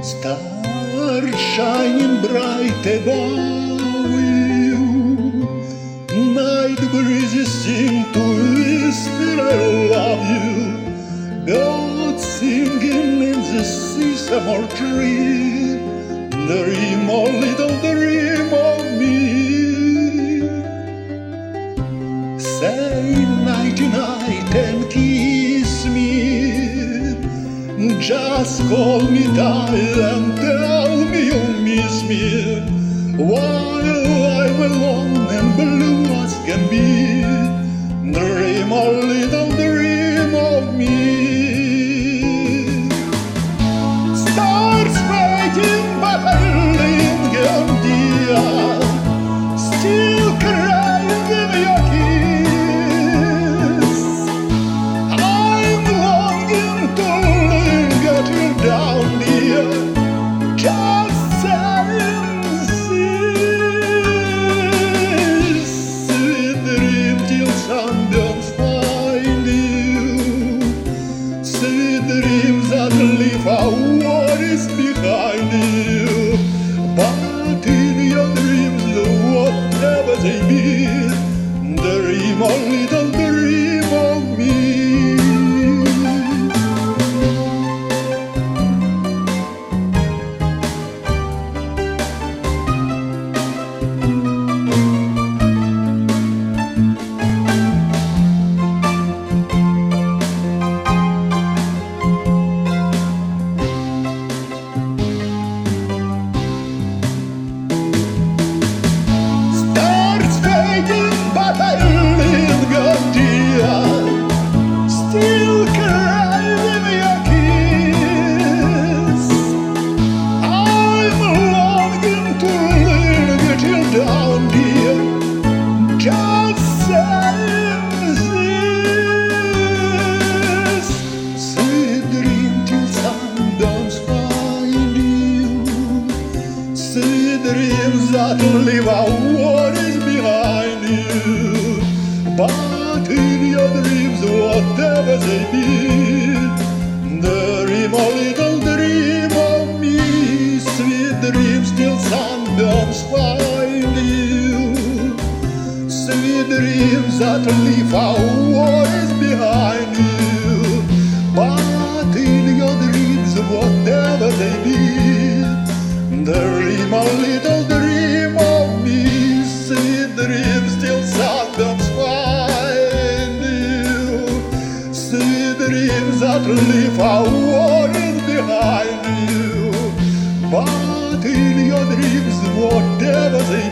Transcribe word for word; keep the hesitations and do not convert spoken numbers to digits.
Stars shining bright above you, night breezes seem to whisper I love you, birds singing in the sycamore tree, dream a little dream of me. Say nighty night and kiss me, just call me tight and tell me you miss me, while I'm alone and blue as can be. Dream a little dream of me. Stars fading but I linger dear, still crying in your kiss. I'm longing to down here, just saying this. Sweet dream till sundown find you, sweet dreams that leave our worries behind you. But in your dreams, whatever they be, dream a little dream of me. Down dear, just saying this. Sweet dream till sundown's find you, sweet dreams that leave our worries behind you. But in your dreams, whatever they be, dream a little dream of me. Sweet dreams till sundown's find you, sweet dreams that leave our worries behind you. But in your dreams, whatever they be, dream a little dream of me. Sweet dreams till sundown's find you, sweet dreams that leave our worries behind you. But in your dreams, whatever they